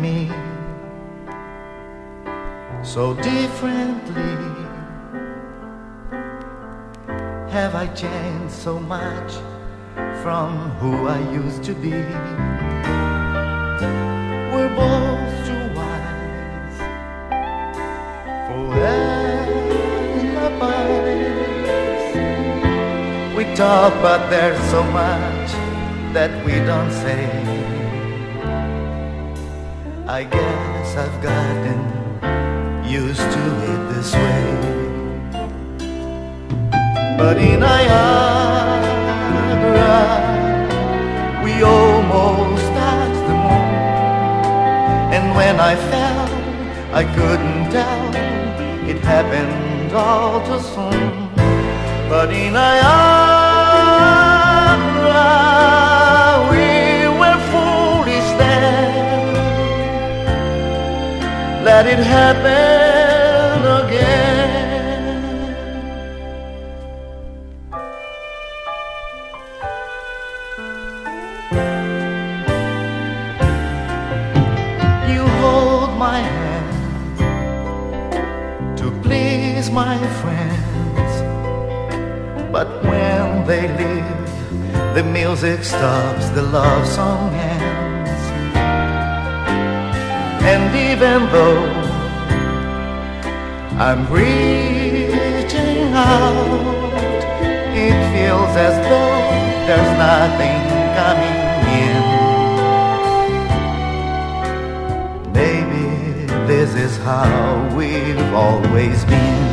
me so differently? Have I changed so much from who I used to be? We're both too wise for alibis. We talk, but there's so much that we don't say. I guess I've gotten used to it this way. But in Niagara, we almost touched the moon. And when I fell, I couldn't tell, it happened all too soon. But in Niagara, we were foolish then. Let it happen again. You hold my hand to please my friends, but when they leave, the music stops, the love song ends. And even though I'm reaching out, it feels as though there's nothing coming in. Maybe this is how we've always been.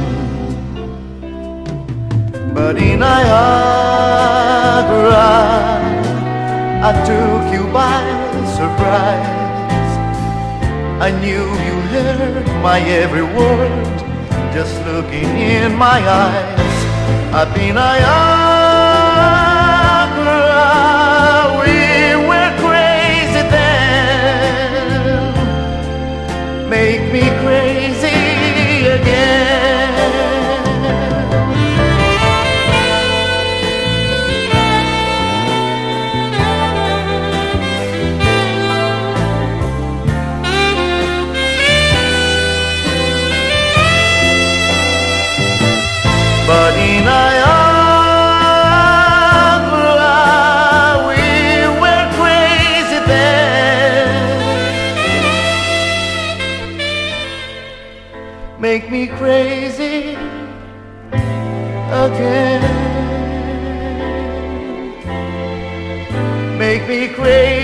But in Niagara, I took you by surprise. I knew you heard my every word, just looking in my eyes. Up in Niagara, we were crazy then. Make me crazy again. But in Niagara, we were crazy then. Make me crazy again. Make me crazy.